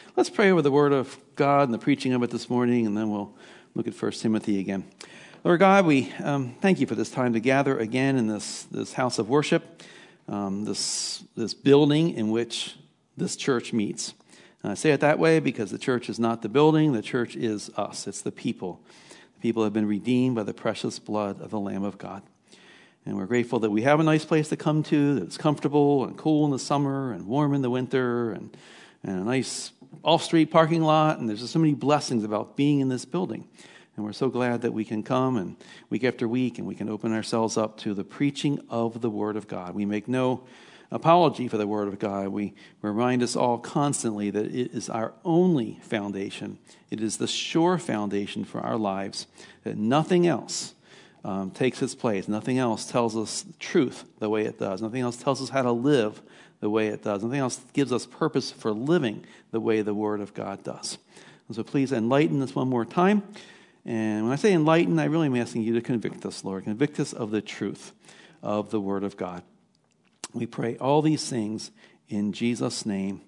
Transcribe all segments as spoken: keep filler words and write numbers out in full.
Let's pray over the Word of God and the preaching of it this morning, and then we'll look at First Timothy again. Lord God, we um, thank you for this time to gather again in this, this house of worship, um, this, this building in which this church meets. And I say it that way because the church is not the building, the church is us. It's the people. The people have been redeemed by the precious blood of the Lamb of God. And we're grateful that we have a nice place to come to, that it's comfortable and cool in the summer and warm in the winter, and, and a nice off-street parking lot. And there's just so many blessings about being in this building. And we're so glad that we can come and week after week and we can open ourselves up to the preaching of the Word of God. We make no apology for the Word of God. We remind us all constantly that it is our only foundation. It is the sure foundation for our lives, that nothing else Um, takes its place. Nothing else tells us truth the way it does. Nothing else tells us how to live the way it does. Nothing else gives us purpose for living the way the Word of God does. And so please enlighten us one more time. And when I say enlighten, I really am asking you to convict us, Lord. Convict us of the truth of the Word of God. We pray all these things in Jesus' name.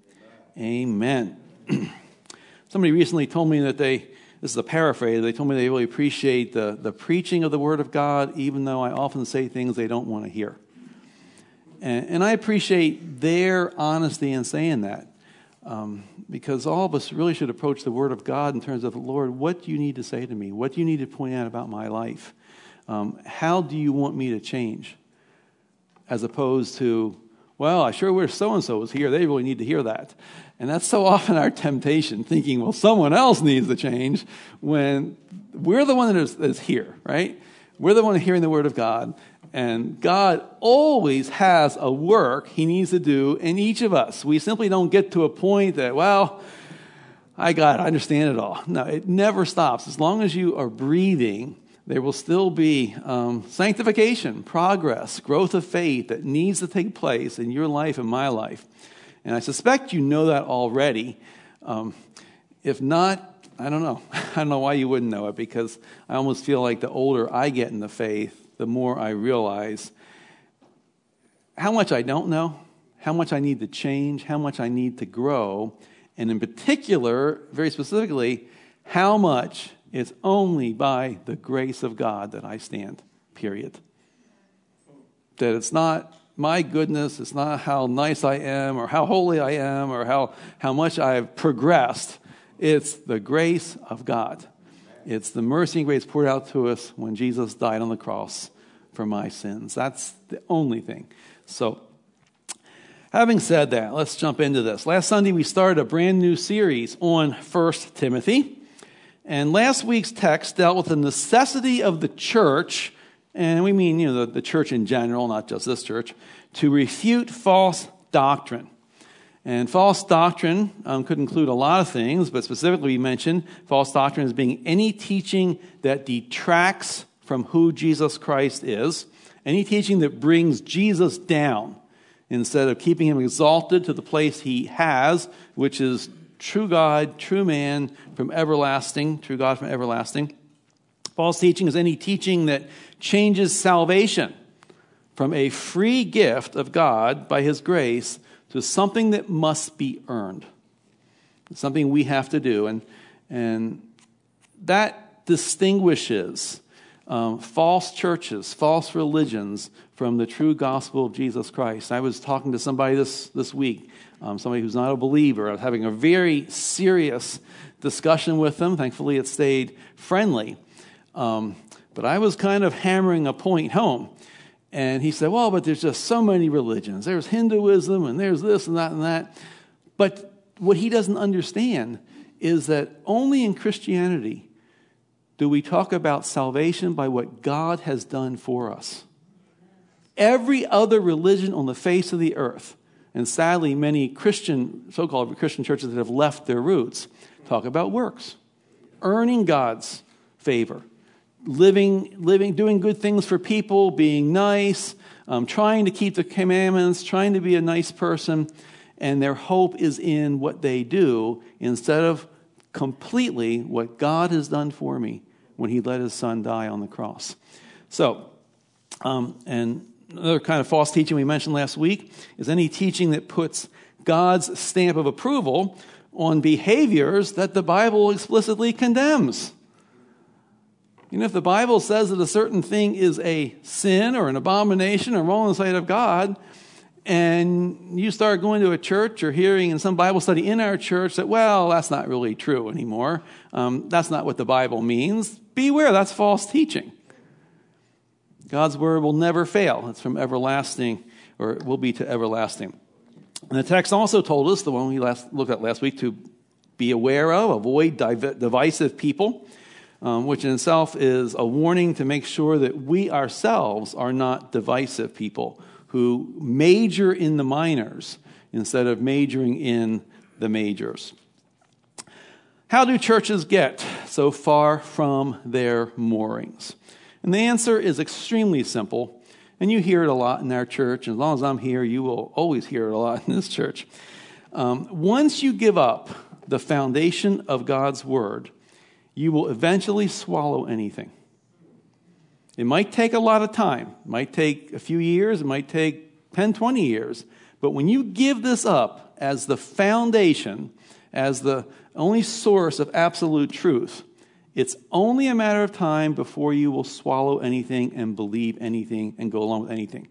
Amen. Somebody recently told me that they This is a paraphrase. They told me they really appreciate the, the preaching of the Word of God, even though I often say things they don't want to hear. And, and I appreciate their honesty in saying that, um, because all of us really should approach the Word of God in terms of, Lord, what do you need to say to me? What do you need to point out about my life? Um, how do you want me to change? As opposed to, well, I sure wish so-and-so was here. They really need to hear that. And that's so often our temptation, thinking, well, someone else needs to change, when we're the one that is, that is here, right? We're the one hearing the Word of God. And God always has a work He needs to do in each of us. We simply don't get to a point that, well, I got it, I understand it all. No, it never stops. As long as you are breathing, there will still be um, sanctification, progress, growth of faith that needs to take place in your life and my life. And I suspect you know that already. Um, if not, I don't know. I don't know why you wouldn't know it, because I almost feel like the older I get in the faith, the more I realize how much I don't know, how much I need to change, how much I need to grow, and in particular, very specifically, how much it's only by the grace of God that I stand, period. That it's not my goodness, it's not how nice I am or how holy I am or how, how much I've progressed. It's the grace of God. It's the mercy and grace poured out to us when Jesus died on the cross for my sins. That's the only thing. So, having said that, let's jump into this. Last Sunday we started a brand new series on First Timothy. And last week's text dealt with the necessity of the church, and we mean, you know, the, the church in general, not just this church, to refute false doctrine. And false doctrine um, could include a lot of things, but specifically we mentioned false doctrine as being any teaching that detracts from who Jesus Christ is, any teaching that brings Jesus down instead of keeping him exalted to the place he has, which is true God, true man from everlasting, true God from everlasting. False teaching is any teaching that changes salvation from a free gift of God by his grace to something that must be earned. It's something we have to do. And, and that distinguishes um, false churches, false religions from the true gospel of Jesus Christ. I was talking to somebody this, this week, um, somebody who's not a believer. I was having a very serious discussion with them. Thankfully, it stayed friendly. Um, but I was kind of hammering a point home. And he said, well, but there's just so many religions. There's Hinduism, and there's this and that and that. But what he doesn't understand is that only in Christianity do we talk about salvation by what God has done for us. Every other religion on the face of the earth, and sadly many Christian, so-called Christian churches that have left their roots, talk about works, earning God's favor. Living, living, doing good things for people, being nice, um, trying to keep the commandments, trying to be a nice person, and their hope is in what they do instead of completely what God has done for me when he let his son die on the cross. So, um, and another kind of false teaching we mentioned last week is any teaching that puts God's stamp of approval on behaviors that the Bible explicitly condemns. You know, if the Bible says that a certain thing is a sin or an abomination or wrong in the sight of God, and you start going to a church or hearing in some Bible study in our church that, well, that's not really true anymore. Um, that's not what the Bible means. Beware, that's false teaching. God's word will never fail. It's from everlasting, or it will be to everlasting. And the text also told us, the one we last looked at last week, to be aware of, avoid div- divisive people, um, which in itself is a warning to make sure that we ourselves are not divisive people who major in the minors instead of majoring in the majors. How do churches get so far from their moorings? And the answer is extremely simple, and you hear it a lot in our church. And as long as I'm here, you will always hear it a lot in this church. Um, once you give up the foundation of God's word, you will eventually swallow anything. It might take a lot of time. It might take a few years. It might take ten, twenty years. But when you give this up as the foundation, as the only source of absolute truth, it's only a matter of time before you will swallow anything and believe anything and go along with anything.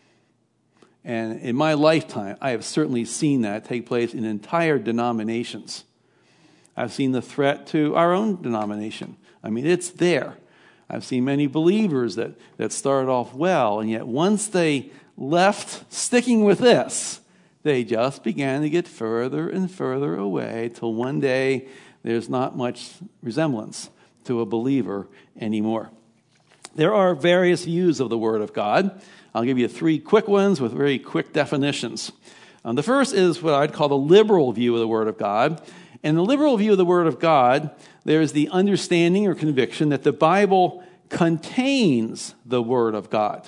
And in my lifetime, I have certainly seen that take place in entire denominations. I've seen the threat to our own denomination. I mean, it's there. I've seen many believers that, that started off well, and yet once they left sticking with this, they just began to get further and further away till one day there's not much resemblance to a believer anymore. There are various views of the Word of God. I'll give you three quick ones with very quick definitions. Um, the first is what I'd call the liberal view of the Word of God. In the liberal view of the Word of God, there is the understanding or conviction that the Bible contains the Word of God.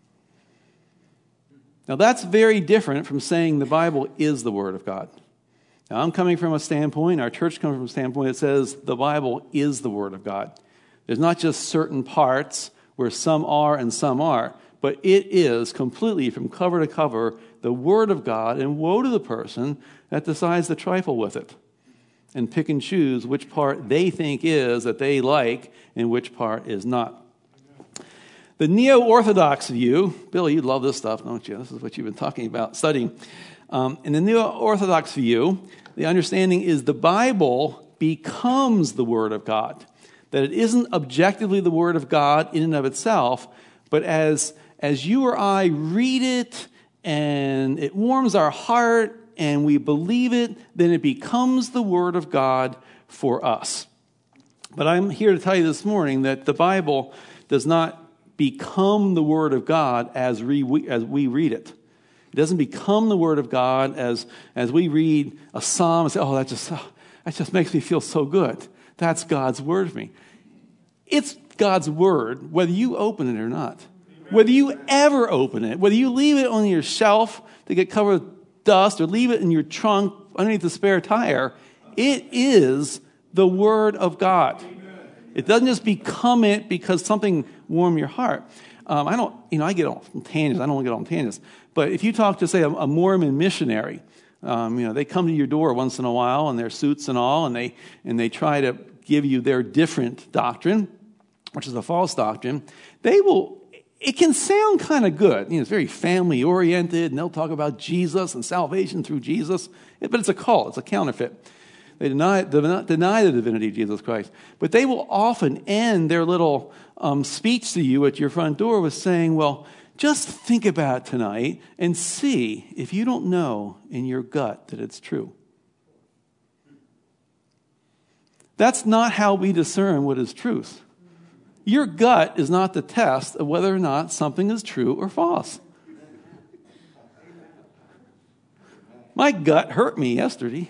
Now, that's very different from saying the Bible is the Word of God. Now, I'm coming from a standpoint, our church comes from a standpoint that says the Bible is the Word of God. There's not just certain parts where some are and some are, but it is completely from cover to cover the Word of God, and woe to the person that decides to trifle with it and pick and choose which part they think is that they like and which part is not. The neo-Orthodox view, Billy, you love this stuff, don't you? This is what you've been talking about, studying. Um, in the neo-Orthodox view, the understanding is the Bible becomes the Word of God. That it isn't objectively the Word of God in and of itself, but as, as you or I read it and it warms our heart and we believe it, then it becomes the Word of God for us. But I'm here to tell you this morning that the Bible does not become the Word of God as we, as we read it. It doesn't become the Word of God as, as we read a psalm and say, oh, that just, oh, that just makes me feel so good. That's God's Word for me. It's God's Word, whether you open it or not. Whether you ever open it, whether you leave it on your shelf to get covered with dust or leave it in your trunk underneath the spare tire, it is the Word of God. It doesn't just become it because something warmed your heart. Um, I don't, you know, I get on tangents. I don't want to get on tangents. But if you talk to, say, a, a Mormon missionary, um, you know, they come to your door once in a while in their suits and all, and they and they try to give you their different doctrine, which is a false doctrine. They will. It can sound kind of good. You know, it's very family oriented, and they'll talk about Jesus and salvation through Jesus. But it's a cult. It's a counterfeit. They deny, they deny the divinity of Jesus Christ. But they will often end their little um, speech to you at your front door with saying, well, just think about it tonight and see if you don't know in your gut that it's true. That's not how we discern what is truth. Your gut is not the test of whether or not something is true or false. My gut hurt me yesterday.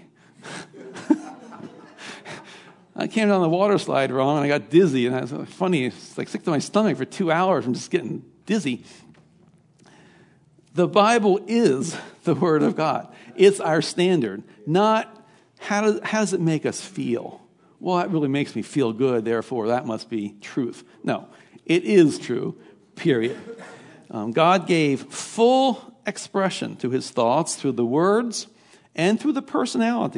I came down the water slide wrong, and I got dizzy. And it was funny. It's like sick to my stomach for two hours from just getting dizzy. The Bible is the Word of God. It's our standard. Not how does, how does it make us feel? Well, that really makes me feel good, therefore that must be truth. No, it is true, period. Um, God gave full expression to his thoughts through the words and through the personality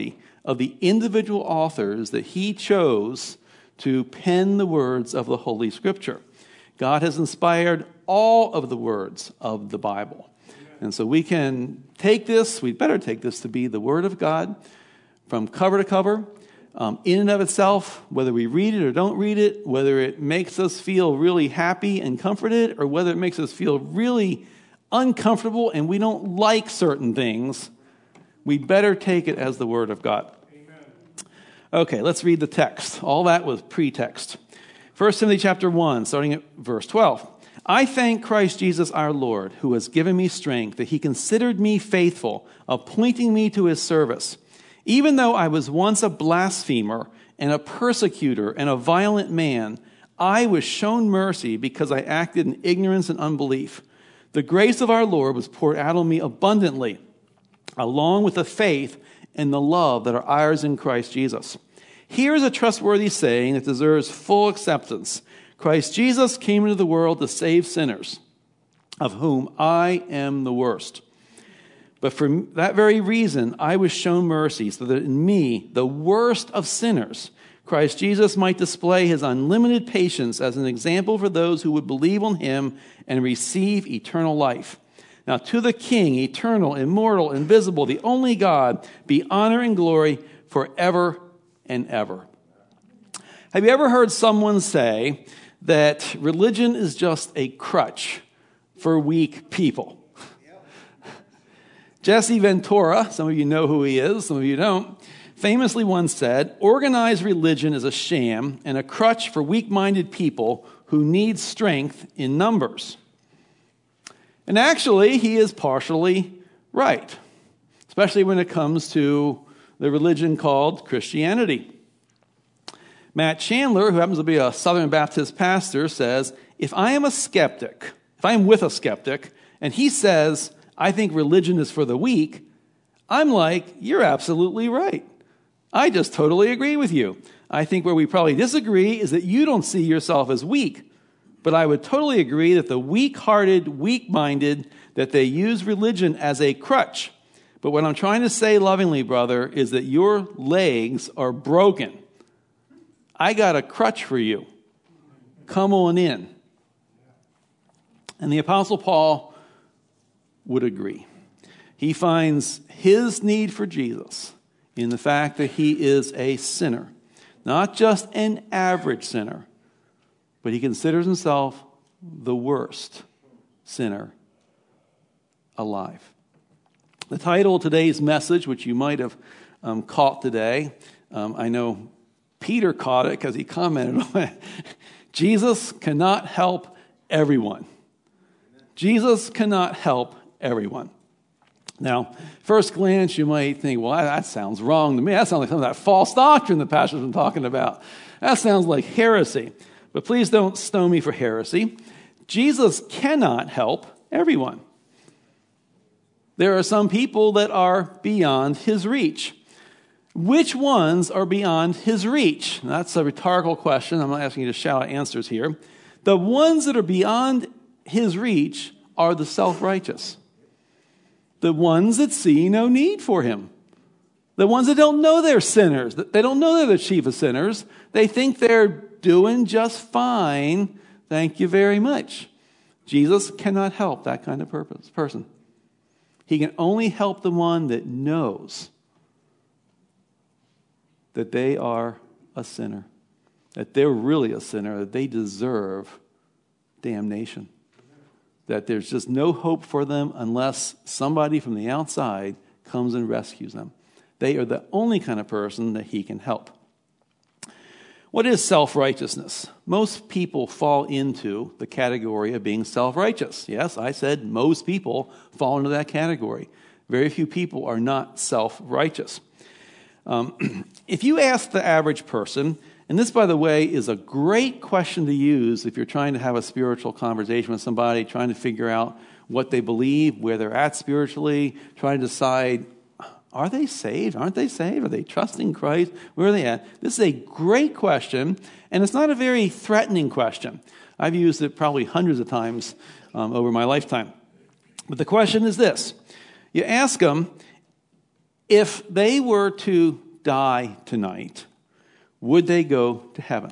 of the individual authors that he chose to pen the words of the Holy Scripture. God has inspired all of the words of the Bible. And so we can take this, we'd better take this to be the Word of God from cover to cover, um, in and of itself, whether we read it or don't read it, whether it makes us feel really happy and comforted, or whether it makes us feel really uncomfortable and we don't like certain things, we'd better take it as the Word of God. Amen. Okay, let's read the text. All that was pretext. First Timothy chapter one, starting at verse twelve. I thank Christ Jesus our Lord, who has given me strength, that he considered me faithful, appointing me to his service. Even though I was once a blasphemer and a persecutor and a violent man, I was shown mercy because I acted in ignorance and unbelief. The grace of our Lord was poured out on me abundantly, along with the faith and the love that are ours in Christ Jesus. Here is a trustworthy saying that deserves full acceptance. Christ Jesus came into the world to save sinners, of whom I am the worst. But for that very reason, I was shown mercy, so that in me, the worst of sinners, Christ Jesus might display his unlimited patience as an example for those who would believe on him and receive eternal life. Now to the King, eternal, immortal, invisible, the only God, be honor and glory forever and ever. Have you ever heard someone say that religion is just a crutch for weak people? Jesse Ventura, some of you know who he is, some of you don't, famously once said, organized religion is a sham and a crutch for weak-minded people who need strength in numbers. And actually, he is partially right, especially when it comes to the religion called Christianity. Matt Chandler, who happens to be a Southern Baptist pastor, says, if I am a skeptic, if I am with a skeptic, and he says, I think religion is for the weak, I'm like, you're absolutely right. I just totally agree with you. I think where we probably disagree is that you don't see yourself as weak. But I would totally agree that the weak-hearted, weak-minded, that they use religion as a crutch. But what I'm trying to say lovingly, brother, is that your legs are broken. I got a crutch for you. Come on in. And the Apostle Paul would agree. He finds his need for Jesus in the fact that he is a sinner. Not just an average sinner, but he considers himself the worst sinner alive. The title of today's message, which you might have um, caught today, um, I know Peter caught it because he commented on it. Jesus cannot help everyone. Jesus cannot help everyone. Now, first glance, you might think, well, that sounds wrong to me. That sounds like some of that false doctrine the pastor's been talking about. That sounds like heresy. But please don't stone me for heresy. Jesus cannot help everyone. There are some people that are beyond his reach. Which ones are beyond his reach? That's a rhetorical question. I'm not asking you to shout out answers here. The ones that are beyond his reach are the self-righteous. The ones that see no need for him. The ones that don't know they're sinners. They don't know they're the chief of sinners. They think they're doing just fine. Thank you very much. Jesus cannot help that kind of purpose, person. He can only help the one that knows that they are a sinner, that they're really a sinner, that they deserve damnation, that there's just no hope for them unless somebody from the outside comes and rescues them. They are the only kind of person that he can help. What is self-righteousness? Most people fall into the category of being self-righteous. Yes, I said most people fall into that category. Very few people are not self-righteous. Um, if you ask the average person, and this, by the way, is a great question to use if you're trying to have a spiritual conversation with somebody, trying to figure out what they believe, where they're at spiritually, trying to decide, are they saved? Aren't they saved? Are they trusting Christ? Where are they at? This is a great question, and it's not a very threatening question. I've used it probably hundreds of times um, over my lifetime. But the question is this. You ask them, if they were to die tonight, would they go to heaven?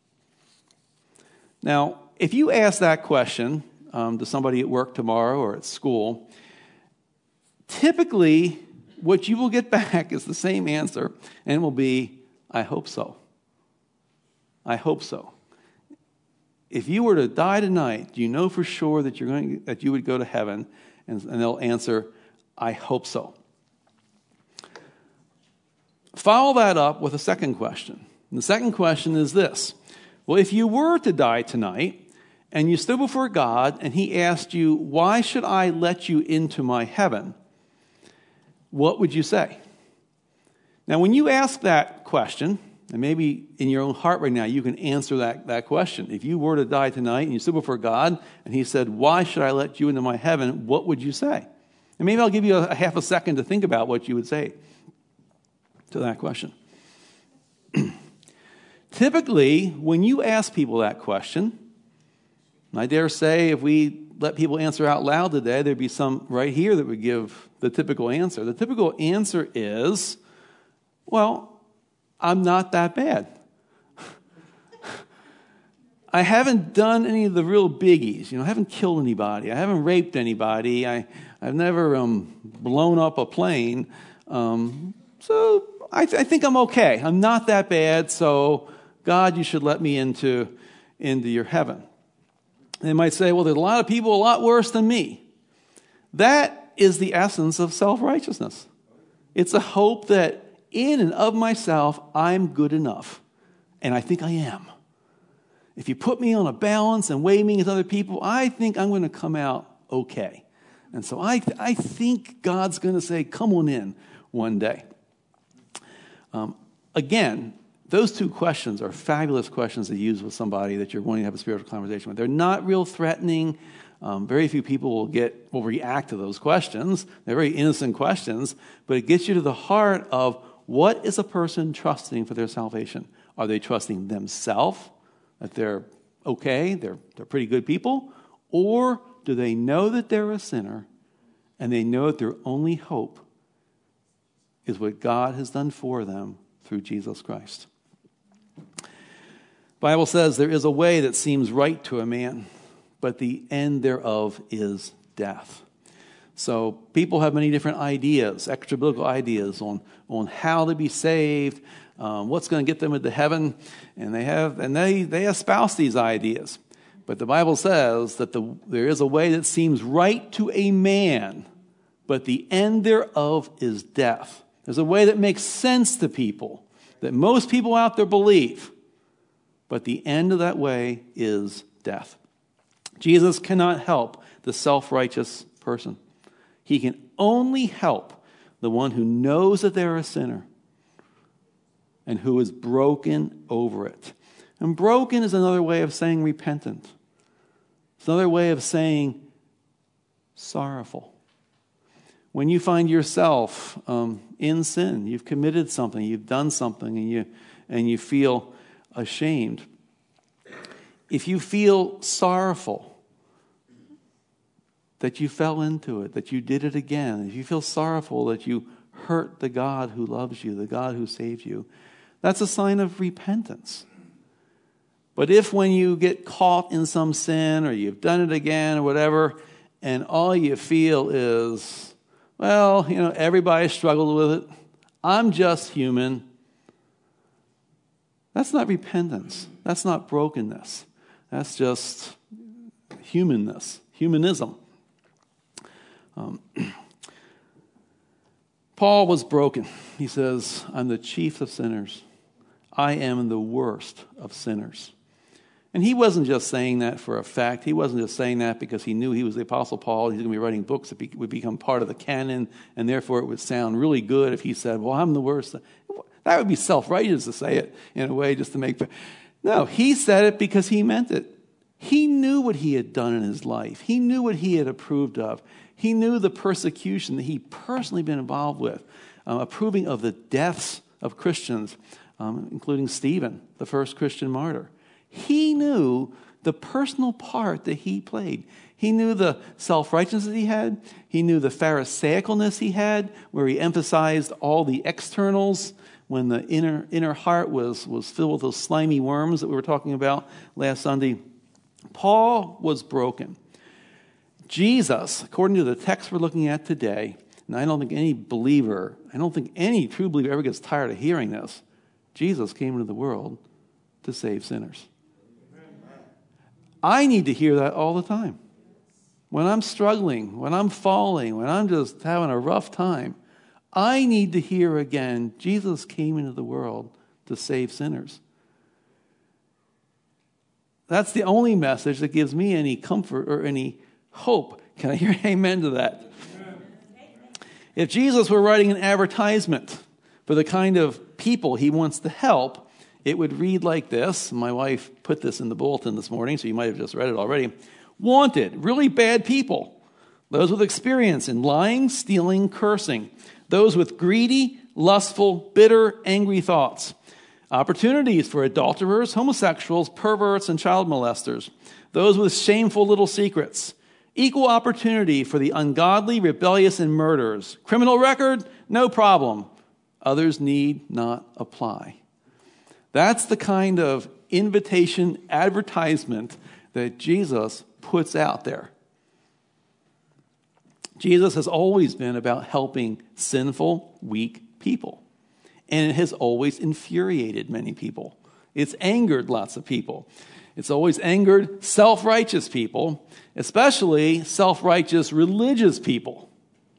Now, if you ask that question um, to somebody at work tomorrow or at school, typically what you will get back is the same answer, and it will be, I hope so. I hope so. If you were to die tonight, do you know for sure that you're going that you would go to heaven? And, and they'll answer, I hope so. Follow that up with a second question. And the second question is this. Well, if you were to die tonight and you stood before God and he asked you, why should I let you into my heaven? What would you say? Now, when you ask that question, and maybe in your own heart right now you can answer that, that question. If you were to die tonight and you stood before God and he said, why should I let you into my heaven? What would you say? And maybe I'll give you a, a half a second to think about what you would say to that question. Typically, when you ask people that question, and I dare say if we let people answer out loud today, there'd be some right here that would give the typical answer. The typical answer is, well, I'm not that bad. I haven't done any of the real biggies. You know, I haven't killed anybody. I haven't raped anybody. I, I've never um, blown up a plane. Um, so I, th- I think I'm okay. I'm not that bad, so God, you should let me into, into your heaven. They might say, well, there's a lot of people a lot worse than me. That is the essence of self-righteousness. It's a hope that in and of myself, I'm good enough. And I think I am. If you put me on a balance and weigh me against other people, I think I'm going to come out okay. And so I, th- I think God's going to say, come on in one day. Um, again, those two questions are fabulous questions to use with somebody that you're going to have a spiritual conversation with. They're not real threatening. Um, very few people will get will react to those questions. They're very innocent questions, but it gets you to the heart of what is a person trusting for their salvation? Are they trusting themselves, that they're okay, they're they're pretty good people, or do they know that they're a sinner and they know that their only hope is what God has done for them through Jesus Christ? The Bible says there is a way that seems right to a man, but the end thereof is death. So people have many different ideas, extra-biblical ideas on, on how to be saved, um, what's going to get them into heaven, and they have and they, they espouse these ideas. But the Bible says that the, there is a way that seems right to a man, but the end thereof is death. There's a way that makes sense to people, that most people out there believe, but the end of that way is death. Jesus cannot help the self-righteous person. He can only help the one who knows that they're a sinner and who is broken over it. And broken is another way of saying repentant. It's another way of saying sorrowful. When you find yourself um, in sin, you've committed something, you've done something, and you and you feel ashamed. If you feel sorrowful that you fell into it, that you did it again, if you feel sorrowful that you hurt the God who loves you, the God who saved you, that's a sign of repentance. But if when you get caught in some sin or you've done it again or whatever, and all you feel is, well, you know, everybody struggled with it, I'm just human, that's not repentance. That's not brokenness. That's just humanness, humanism. Um, Paul was broken. He says, I'm the chief of sinners. I am the worst of sinners. And he wasn't just saying that for effect. He wasn't just saying that because he knew he was the Apostle Paul. He's going to be writing books that would become part of the canon, and therefore it would sound really good if he said, well, I'm the worst. That would be self-righteous to say it in a way just to make... No, he said it because he meant it. He knew what he had done in his life. He knew what he had approved of. He knew the persecution that he personally been involved with, uh, approving of the deaths of Christians, um, including Stephen, the first Christian martyr. He knew the personal part that he played. He knew the self-righteousness that he had. He knew the pharisaicalness he had, where he emphasized all the externals, when the inner inner heart was, was filled with those slimy worms that we were talking about last Sunday. Paul was broken. Jesus, according to the text we're looking at today, and I don't think any believer, I don't think any true believer ever gets tired of hearing this, Jesus came into the world to save sinners. I need to hear that all the time. When I'm struggling, when I'm falling, when I'm just having a rough time, I need to hear again, Jesus came into the world to save sinners. That's the only message that gives me any comfort or any hope. Can I hear amen to that? Amen. If Jesus were writing an advertisement for the kind of people he wants to help, it would read like this. My wife put this in the bulletin this morning, so you might have just read it already. Wanted, really bad people. Those with experience in lying, stealing, cursing. Those with greedy, lustful, bitter, angry thoughts. Opportunities for adulterers, homosexuals, perverts, and child molesters. Those with shameful little secrets. Equal opportunity for the ungodly, rebellious, and murderers. Criminal record? No problem. Others need not apply. That's the kind of invitation advertisement that Jesus puts out there. Jesus has always been about helping sinful, weak people. And it has always infuriated many people. It's angered lots of people. It's always angered self-righteous people, especially self-righteous religious people.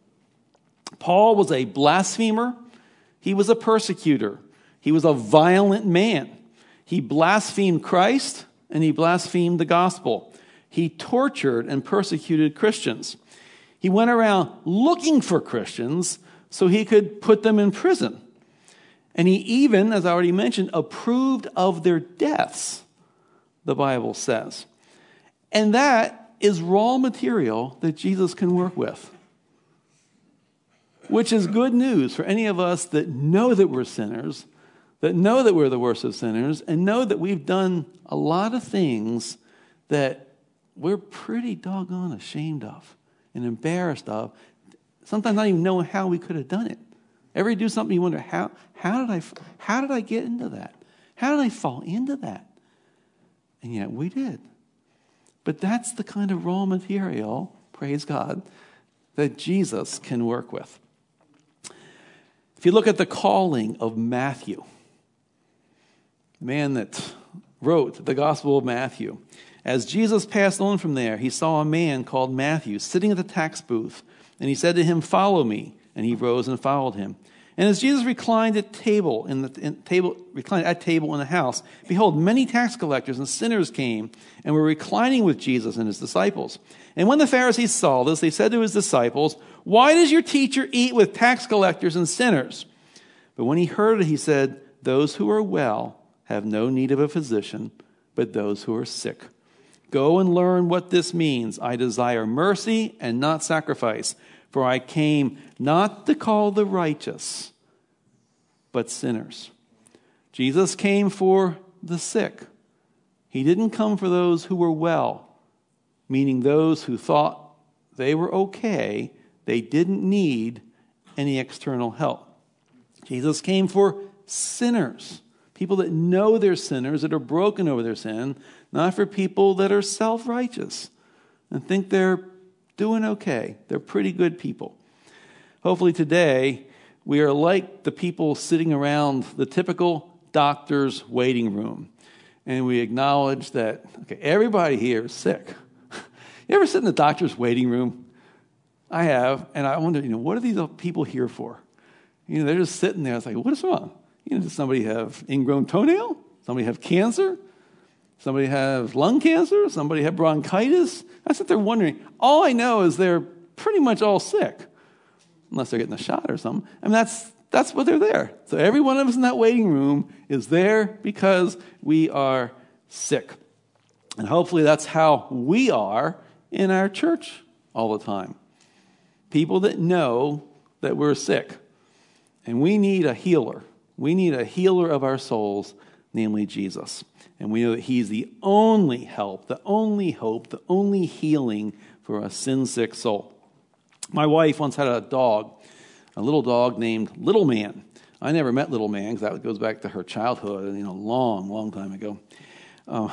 Paul was a blasphemer. He was a persecutor. He was a violent man. He blasphemed Christ and he blasphemed the gospel. He tortured and persecuted Christians. He went around looking for Christians so he could put them in prison. And he even, as I already mentioned, approved of their deaths, the Bible says. And that is raw material that Jesus can work with, which is good news for any of us that know that we're sinners, that know that we're the worst of sinners, and know that we've done a lot of things that we're pretty doggone ashamed of and embarrassed of, sometimes not even knowing how we could have done it. Ever do something you wonder, how, how, did I, how did I get into that? How did I fall into that? And yet we did. But that's the kind of raw material, praise God, that Jesus can work with. If you look at the calling of Matthew, the man that wrote the Gospel of Matthew, as Jesus passed on from there, he saw a man called Matthew sitting at the tax booth, and he said to him, "Follow me." And he rose and followed him. And as Jesus reclined at table in the in, table reclined at table in the house, behold, many tax collectors and sinners came and were reclining with Jesus and his disciples. And when the Pharisees saw this, they said to his disciples, "Why does your teacher eat with tax collectors and sinners?" But when he heard it, he said, "Those who are well have no need of a physician, but those who are sick. Go and learn what this means. I desire mercy and not sacrifice, for I came not to call the righteous, but sinners." Jesus came for the sick. He didn't come for those who were well, meaning those who thought they were okay, they didn't need any external help. Jesus came for sinners, people that know they're sinners, that are broken over their sin, not for people that are self-righteous and think they're doing okay. They're pretty good people. Hopefully today, we are like the people sitting around the typical doctor's waiting room. And we acknowledge that, okay, everybody here is sick. You ever sit in the doctor's waiting room? I have, and I wonder, you know, what are these people here for? You know, they're just sitting there. It's like, what is wrong? You know, does somebody have ingrown toenail? Somebody have cancer? Somebody have lung cancer? Somebody have bronchitis? I sit there wondering. All I know is they're pretty much all sick, unless they're getting a shot or something. I mean, that's that's what they're there. So every one of us in that waiting room is there because we are sick. And hopefully that's how we are in our church all the time. People that know that we're sick. And we need a healer. We need a healer of our souls, namely Jesus. And we know that he's the only help, the only hope, the only healing for a sin-sick soul. My wife once had a dog, a little dog named Little Man. I never met little man because that goes back to her childhood, you know, long, long time ago. Uh,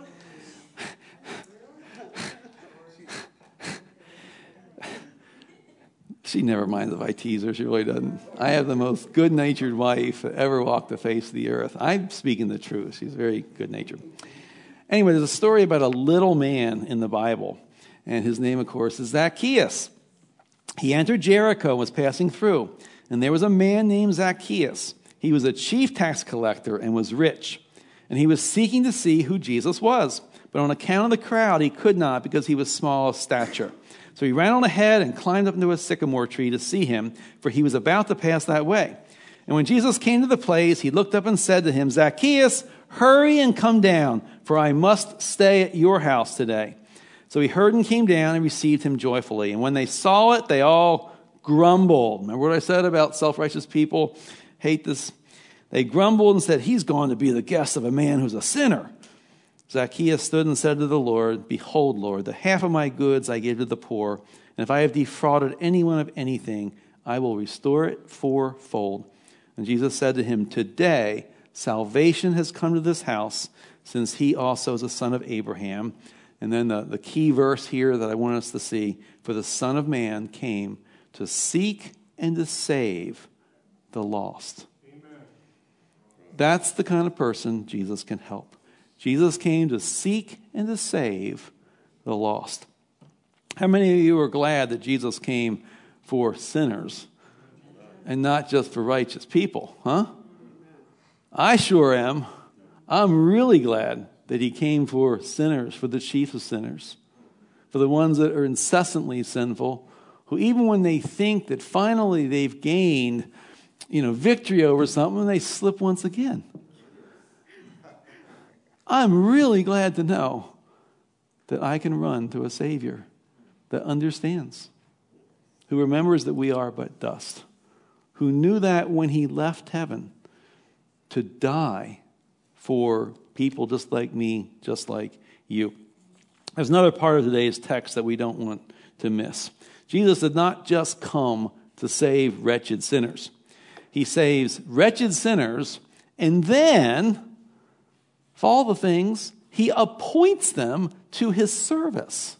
She never minds if I tease her. She really doesn't. I have the most good-natured wife that ever walked the face of the earth. I'm speaking the truth. She's very good-natured. Anyway, there's a story about a little man in the Bible. And his name, of course, is Zacchaeus. He entered Jericho and was passing through. And there was a man named Zacchaeus. He was a chief tax collector and was rich. And he was seeking to see who Jesus was. But on account of the crowd, he could not because he was small of stature. So he ran on ahead and climbed up into a sycamore tree to see him, for he was about to pass that way. And when Jesus came to the place, he looked up and said to him, Zacchaeus, hurry and come down, for I must stay at your house today. So he heard and came down and received him joyfully. And when they saw it, they all grumbled. Remember what I said about self-righteous people? Hate this. They grumbled and said, he's going to be the guest of a man who's a sinner. Zacchaeus stood and said to the Lord, behold, Lord, the half of my goods I give to the poor, and if I have defrauded anyone of anything, I will restore it fourfold. And Jesus said to him, today salvation has come to this house, since he also is a son of Abraham. And then the, the key verse here that I want us to see, for the Son of Man came to seek and to save the lost. Amen. That's the kind of person Jesus can help. Jesus came to seek and to save the lost. How many of you are glad that Jesus came for sinners and not just for righteous people, huh? I sure am. I'm really glad that he came for sinners, for the chief of sinners, for the ones that are incessantly sinful, who even when they think that finally they've gained, you know, victory over something, they slip once again. I'm really glad to know that I can run to a Savior that understands, who remembers that we are but dust, who knew that when he left heaven to die for people just like me, just like you. There's another part of today's text that we don't want to miss. Jesus did not just come to save wretched sinners. He saves wretched sinners, and then for all the things, he appoints them to his service.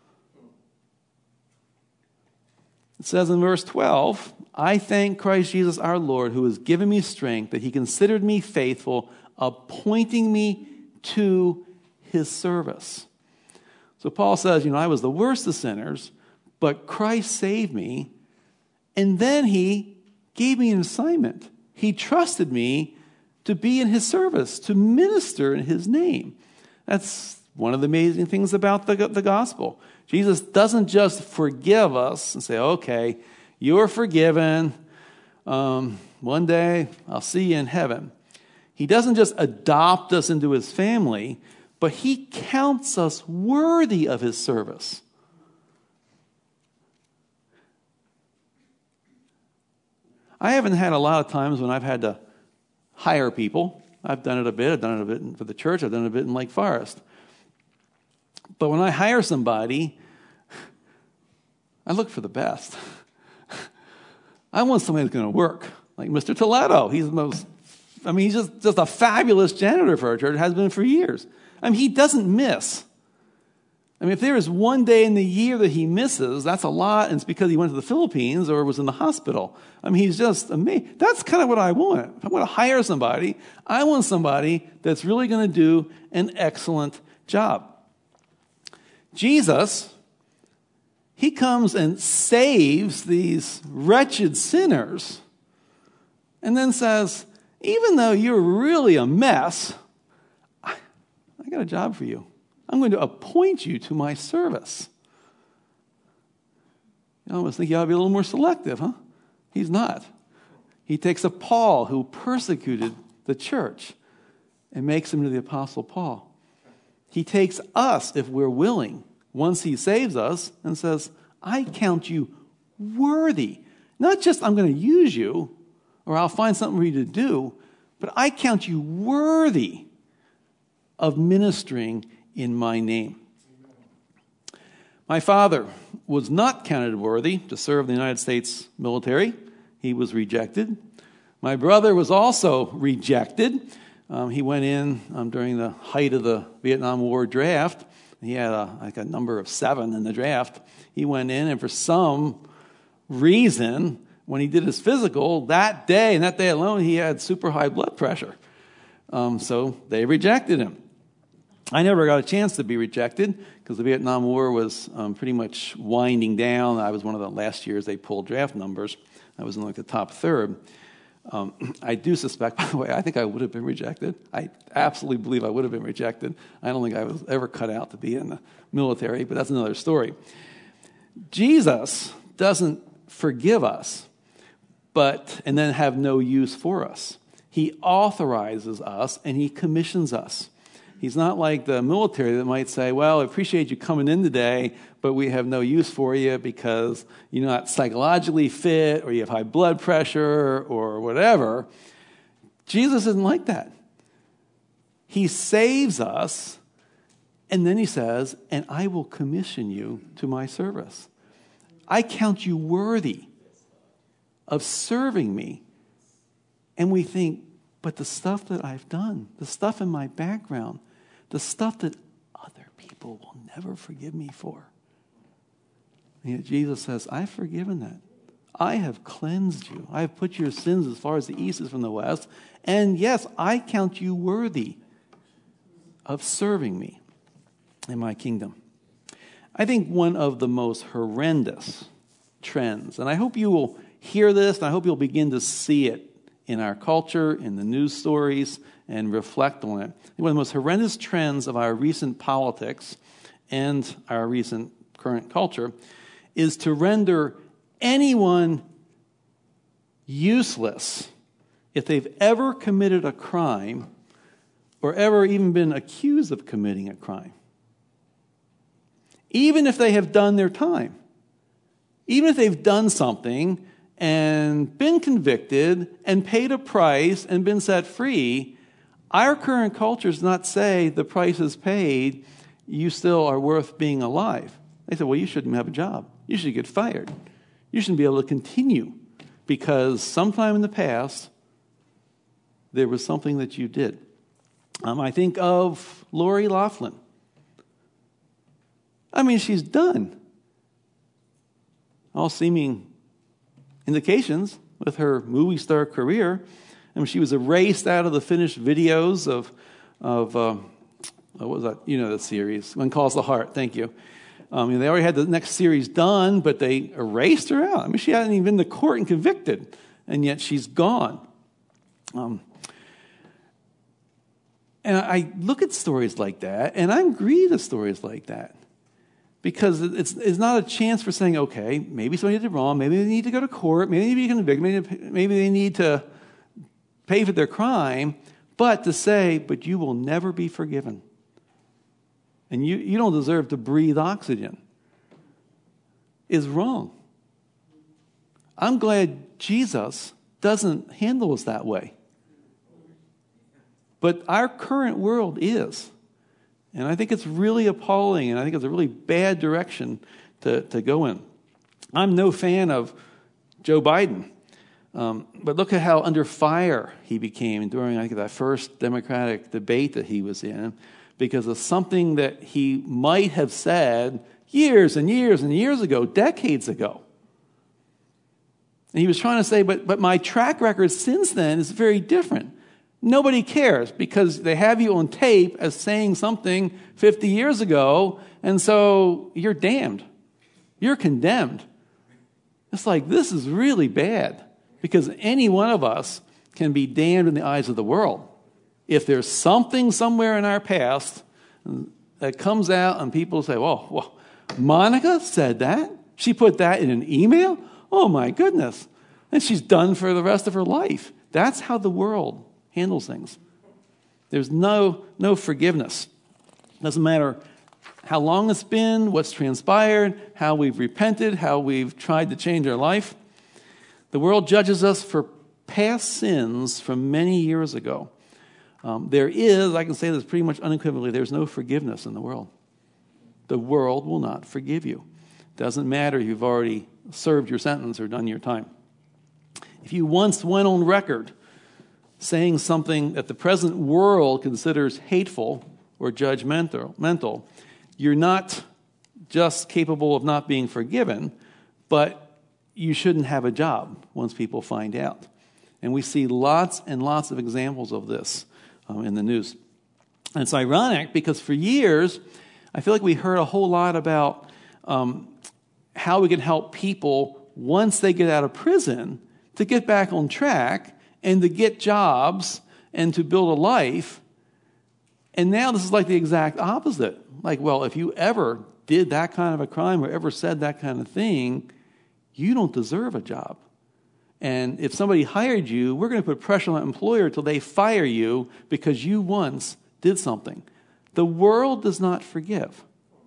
It says in verse twelve, I thank Christ Jesus our Lord, who has given me strength, that he considered me faithful, appointing me to his service. So Paul says, you know, I was the worst of sinners, but Christ saved me, and then he gave me an assignment. He trusted me to be in his service, to minister in his name. That's one of the amazing things about the, the gospel. Jesus doesn't just forgive us and say, okay, you're forgiven. Um, one day I'll see you in heaven. He doesn't just adopt us into his family, but he counts us worthy of his service. I haven't had a lot of times when I've had to hire people. I've done it a bit. I've done it a bit for the church. I've done it a bit in Lake Forest. But when I hire somebody, I look for the best. I want somebody that's going to work. Like Mister Toledo. He's the most, I mean, he's just, just a fabulous janitor for our church. Has been for years. I mean, he doesn't miss. I mean, if there is one day in the year that he misses, that's a lot, and it's because he went to the Philippines or was in the hospital. I mean, he's just amazing. That's kind of what I want. If I want to hire somebody, I want somebody that's really going to do an excellent job. Jesus, he comes and saves these wretched sinners and then says, even though you're really a mess, I, I got a job for you. I'm going to appoint you to my service. You almost think you ought to be a little more selective, huh? He's not. He takes a Paul who persecuted the church and makes him to the Apostle Paul. He takes us, if we're willing, once he saves us, and says, I count you worthy. Not just I'm going to use you, or I'll find something for you to do, but I count you worthy of ministering in my name. My father was not counted worthy to serve the United States military. He was rejected. My brother was also rejected. Um, he went in um, during the height of the Vietnam War draft. He had a, like a number of seven in the draft. He went in, and for some reason, when he did his physical, that day and that day alone, he had super high blood pressure. Um, so they rejected him. I never got a chance to be rejected because the Vietnam War was um, pretty much winding down. I was one of the last years they pulled draft numbers. I was in like the top third. Um, I do suspect, by the way, I think I would have been rejected. I absolutely believe I would have been rejected. I don't think I was ever cut out to be in the military, but that's another story. Jesus doesn't forgive us, but and then have no use for us. He authorizes us and he commissions us. He's not like the military that might say, well, I appreciate you coming in today, but we have no use for you because you're not psychologically fit or you have high blood pressure or whatever. Jesus isn't like that. He saves us, and then he says, and I will commission you to my service. I count you worthy of serving me. And we think, but the stuff that I've done, the stuff in my background, the stuff that other people will never forgive me for. And yet Jesus says, I've forgiven that. I have cleansed you. I have put your sins as far as the east is from the west. And yes, I count you worthy of serving me in my kingdom. I think one of the most horrendous trends, and I hope you will hear this, and I hope you'll begin to see it in our culture, in the news stories, and reflect on it. One of the most horrendous trends of our recent politics and our recent current culture is to render anyone useless if they've ever committed a crime or ever even been accused of committing a crime. Even if they have done their time. Even if they've done something and been convicted and paid a price and been set free, our current culture does not say the price is paid, you still are worth being alive. They say, well, you shouldn't have a job. You should get fired. You shouldn't be able to continue because sometime in the past, there was something that you did. Um, I think of Lori Loughlin. I mean, she's done. All seeming indications with her movie star career. I mean, she was erased out of the finished videos of, of uh, what was that? You know the series, When Calls the Heart. Thank you. Um, they already had the next series done, but they erased her out. I mean, she hadn't even been to court and convicted, and yet she's gone. Um, and I look at stories like that, and I'm grieved at stories like that. Because it's it's not a chance for saying, okay, maybe somebody did wrong, maybe they need to go to court, maybe they need to be convicted, maybe, maybe they need to pay for their crime, but to say, but you will never be forgiven. And you, you don't deserve to breathe oxygen is wrong. I'm glad Jesus doesn't handle us that way. But our current world is. And I think it's really appalling, and I think it's a really bad direction to, to go in. I'm no fan of Joe Biden, um, but look at how under fire he became during, I think, that first Democratic debate that he was in, because of something that he might have said years and years and years ago, decades ago. And he was trying to say, but, but my track record since then is very different. Nobody cares because they have you on tape as saying something fifty years ago, and so you're damned. You're condemned. It's like, this is really bad because any one of us can be damned in the eyes of the world. If there's something somewhere in our past that comes out and people say, well, well, Monica said that? She put that in an email? Oh, my goodness. And she's done for the rest of her life. That's how the world handles things. There's no no forgiveness. Doesn't matter how long it's been, what's transpired, how we've repented, how we've tried to change our life. The world judges us for past sins from many years ago. Um, there is, I can say this pretty much unequivocally, there's no forgiveness in the world. The world will not forgive you. Doesn't matter if you've already served your sentence or done your time. If you once went on record saying something that the present world considers hateful or judgmental, mental, you're not just capable of not being forgiven, but you shouldn't have a job once people find out. And we see lots and lots of examples of this um, in the news. And it's ironic because for years, I feel like we heard a whole lot about um, how we can help people once they get out of prison to get back on track and to get jobs and to build a life. And now this is like the exact opposite. Like, well, if you ever did that kind of a crime or ever said that kind of thing, you don't deserve a job. And if somebody hired you, we're going to put pressure on that employer until they fire you because you once did something. The world does not forgive.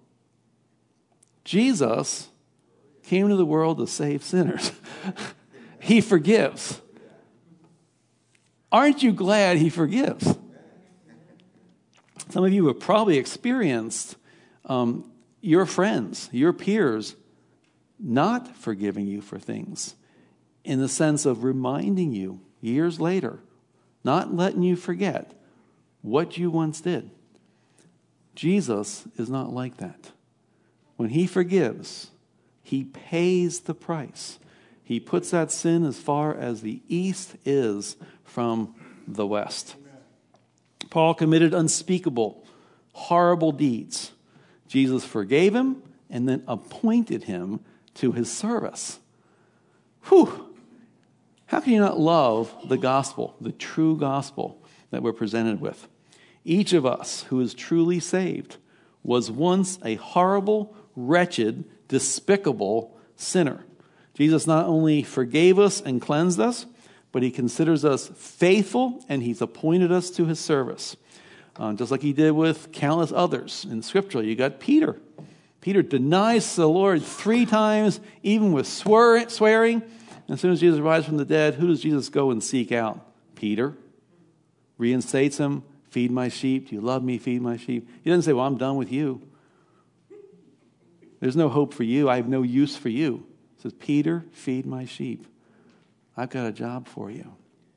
Jesus came into the world to save sinners. He forgives. Aren't you glad he forgives? Some of you have probably experienced um, your friends, your peers, not forgiving you for things in the sense of reminding you years later, not letting you forget what you once did. Jesus is not like that. When he forgives, he pays the price. He puts that sin as far as the east is from the west. Paul committed unspeakable, horrible deeds. Jesus forgave him and then appointed him to his service. Whew! How can you not love the gospel, the true gospel that we're presented with? Each of us who is truly saved was once a horrible, wretched, despicable sinner. Jesus not only forgave us and cleansed us, but he considers us faithful and he's appointed us to his service. Uh, just like he did with countless others. In Scripture, you got Peter. Peter denies the Lord three times, even with swear, swearing. And as soon as Jesus rises from the dead, who does Jesus go and seek out? Peter. Reinstates him. Feed my sheep. Do you love me? Feed my sheep. He doesn't say, well, I'm done with you. There's no hope for you. I have no use for you. He says, Peter, feed my sheep. I've got a job for you.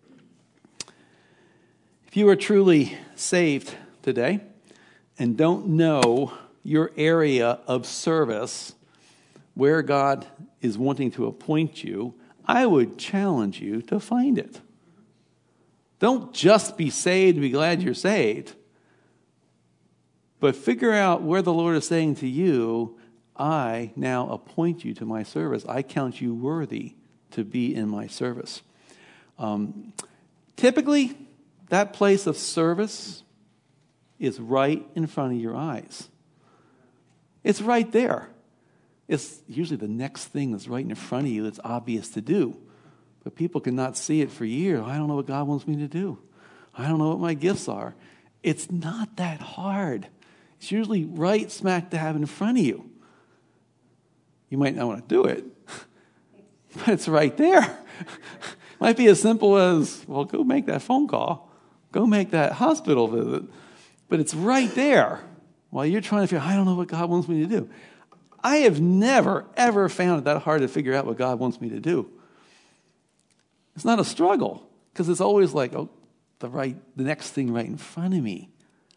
If you are truly saved today and don't know your area of service where God is wanting to appoint you, I would challenge you to find it. Don't just be saved and be glad you're saved, but figure out where the Lord is saying to you, I now appoint you to my service. I count you worthy to be in my service. Um, typically, that place of service is right in front of your eyes. It's right there. It's usually the next thing that's right in front of you that's obvious to do. But people cannot see it for years. I don't know what God wants me to do. I don't know what my gifts are. It's not that hard. It's usually right smack dab in front of you. You might not want to do it, but it's right there. Might be as simple as, well, go make that phone call. Go make that hospital visit. But it's right there while you're trying to figure, I don't know what God wants me to do. I have never, ever found it that hard to figure out what God wants me to do. It's not a struggle because it's always like, oh, the right, the next thing right in front of me.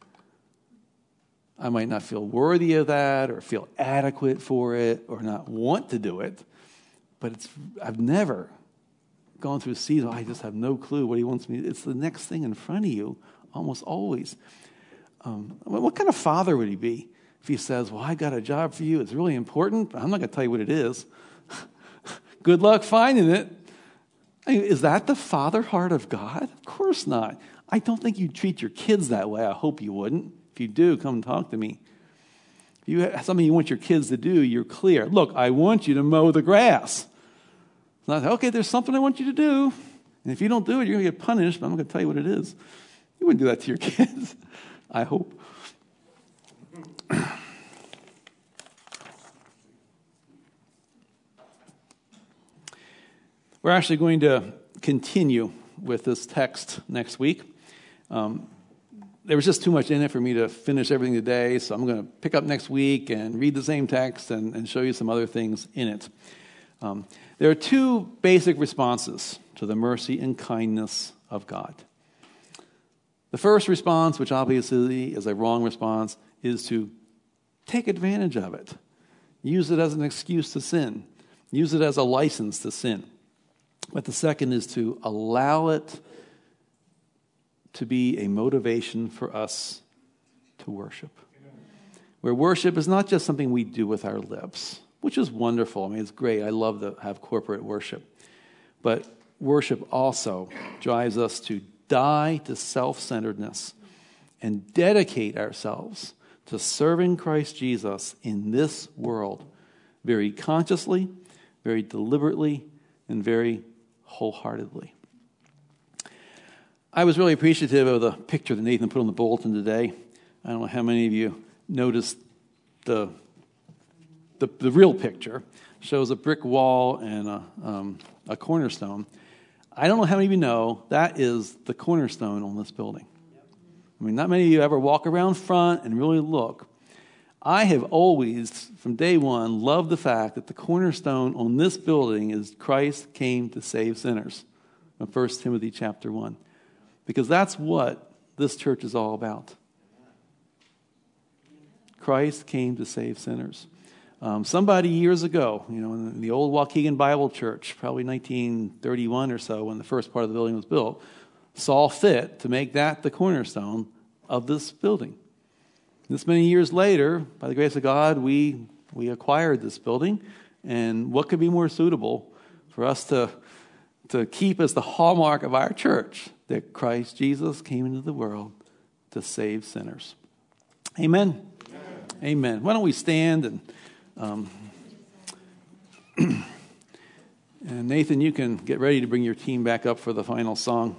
I might not feel worthy of that or feel adequate for it or not want to do it, but it's I've never gone through a season, I just have no clue what he wants me to do. It's the next thing in front of you, almost always. Um, what kind of father would he be if he says, well, I got a job for you, it's really important, but I'm not going to tell you what it is. Good luck finding it. I mean, is that the father heart of God? Of course not. I don't think you treat your kids that way. I hope you wouldn't. If you do, come talk to me. If you have something you want your kids to do, you're clear. Look, I want you to mow the grass. It's not, okay, there's something I want you to do. And if you don't do it, you're going to get punished, but I'm going to tell you what it is. You wouldn't do that to your kids, I hope. We're actually going to continue with this text next week. Um, there was just too much in it for me to finish everything today, so I'm going to pick up next week and read the same text and, and show you some other things in it. Um, there are two basic responses to the mercy and kindness of God. The first response, which obviously is a wrong response, is to take advantage of it. Use it as an excuse to sin. Use it as a license to sin. But the second is to allow it to be a motivation for us to worship. Where worship is not just something we do with our lips, which is wonderful. I mean, it's great. I love to have corporate worship. But worship also drives us to die to self-centeredness and dedicate ourselves to serving Christ Jesus in this world very consciously, very deliberately, and very wholeheartedly. I was really appreciative of the picture that Nathan put on the bulletin today. I don't know how many of you noticed the the, the real picture. It shows a brick wall and a, um, a cornerstone. I don't know how many of you know that is the cornerstone on this building. I mean, not many of you ever walk around front and really look. I have always, from day one, loved the fact that the cornerstone on this building is Christ came to save sinners, from First Timothy chapter one. Because that's what this church is all about. Christ came to save sinners. Um, somebody years ago, you know, in the old Waukegan Bible Church, probably nineteen thirty-one or so, when the first part of the building was built, saw fit to make that the cornerstone of this building. This many years later, by the grace of God, we we acquired this building, and what could be more suitable for us to to keep as the hallmark of our church, that Christ Jesus came into the world to save sinners. Amen. Amen. Amen. Why don't we stand and um, and Nathan, you can get ready to bring your team back up for the final song.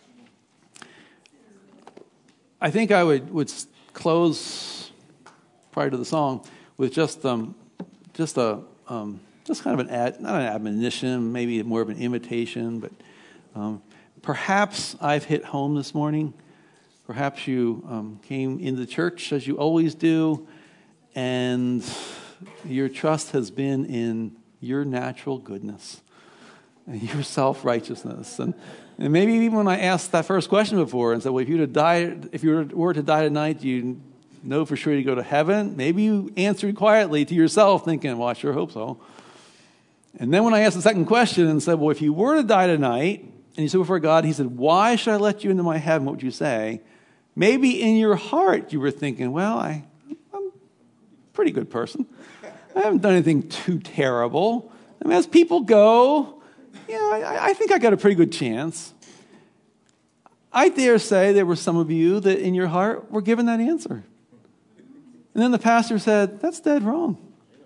I think I would would close prior to the song with just um just a um just kind of an ad, not an admonition, maybe more of an invitation, but um, perhaps I've hit home this morning. Perhaps you um, came into the church as you always do, and your trust has been in your natural goodness and your self-righteousness. And, and maybe even when I asked that first question before and said, well, if you were to die, if you were to die tonight, do you know for sure you go to heaven? Maybe you answered quietly to yourself thinking, well, I sure hope so. And then when I asked the second question and said, well, if you were to die tonight, and you stood before God, he said, why should I let you into my heaven? What would you say? Maybe in your heart you were thinking, well, I, I'm a pretty good person. I haven't done anything too terrible. I mean, as people go, yeah, I, I think I got a pretty good chance. I dare say there were some of you that in your heart were given that answer. And then the pastor said, that's dead wrong.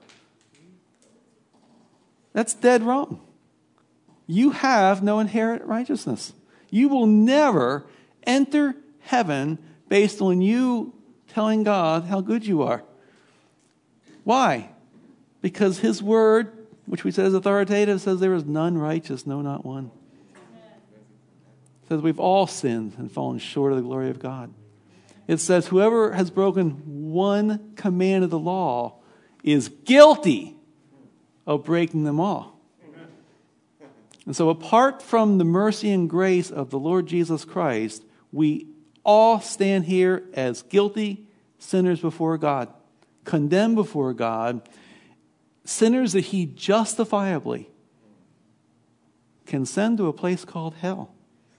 That's dead wrong. You have no inherent righteousness. You will never enter heaven based on you telling God how good you are. Why? Because his word, which we said is authoritative, says there is none righteous, no, not one. It says we've all sinned and fallen short of the glory of God. It says whoever has broken one command of the law is guilty of breaking them all. And so apart from the mercy and grace of the Lord Jesus Christ, we all stand here as guilty sinners before God, condemned before God, sinners that he justifiably can send to a place called hell.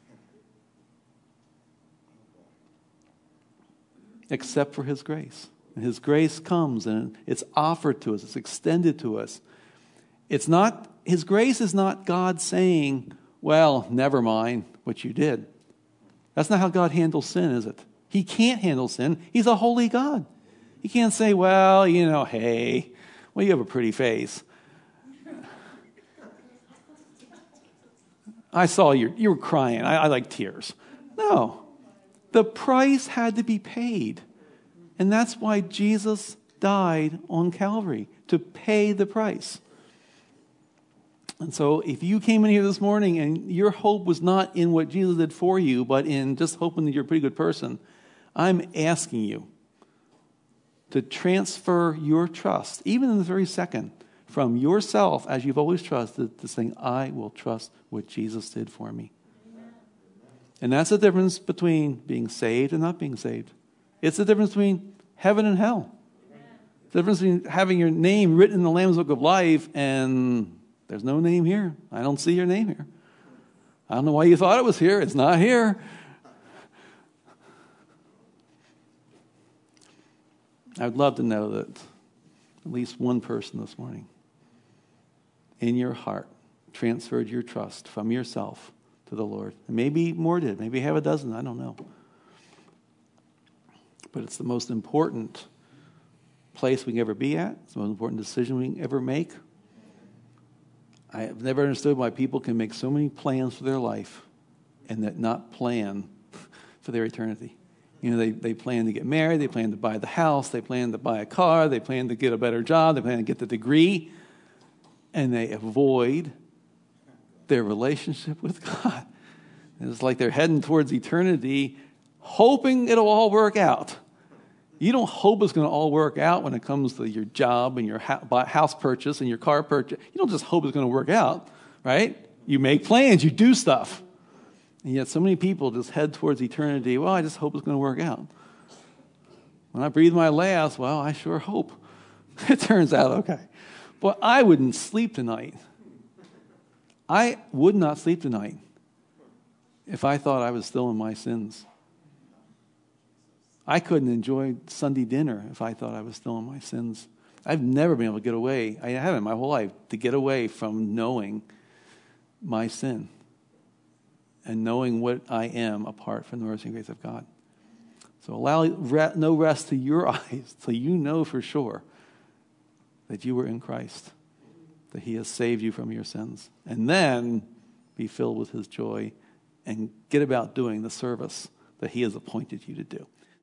Except for his grace. And his grace comes and it's offered to us, it's extended to us. It's not, his grace is not God saying, well, never mind what you did. That's not how God handles sin, is it? He can't handle sin. He's a holy God. He can't say, well, you know, hey, well, you have a pretty face. I saw you, you were crying. I, I like tears. No. The price had to be paid. And that's why Jesus died on Calvary, to pay the price. And so if you came in here this morning and your hope was not in what Jesus did for you, but in just hoping that you're a pretty good person, I'm asking you to transfer your trust, even in this very second, from yourself, as you've always trusted, to saying, I will trust what Jesus did for me. And that's the difference between being saved and not being saved. It's the difference between heaven and hell. The difference between having your name written in the Lamb's Book of Life and there's no name here. I don't see your name here. I don't know why you thought it was here. It's not here. I would love to know that at least one person this morning in your heart transferred your trust from yourself to the Lord. And maybe more did. Maybe half a dozen. I don't know. But it's the most important place we can ever be at. It's the most important decision we can ever make. I have never understood why people can make so many plans for their life and that not plan for their eternity. You know, they, they plan to get married, they plan to buy the house, they plan to buy a car, they plan to get a better job, they plan to get the degree, and they avoid their relationship with God. And it's like they're heading towards eternity, hoping it'll all work out. You don't hope it's going to all work out when it comes to your job and your house purchase and your car purchase. You don't just hope it's going to work out, right? You make plans, you do stuff. And yet so many people just head towards eternity. Well, I just hope it's going to work out. When I breathe my last, well, I sure hope it turns out okay. But I wouldn't sleep tonight. I would not sleep tonight if I thought I was still in my sins. I couldn't enjoy Sunday dinner if I thought I was still in my sins. I've never been able to get away. I haven't my whole life to get away from knowing my sin and knowing what I am apart from the mercy and grace of God. So allow re- no rest to your eyes till you know for sure that you were in Christ, that he has saved you from your sins. And then be filled with his joy and get about doing the service that he has appointed you to do.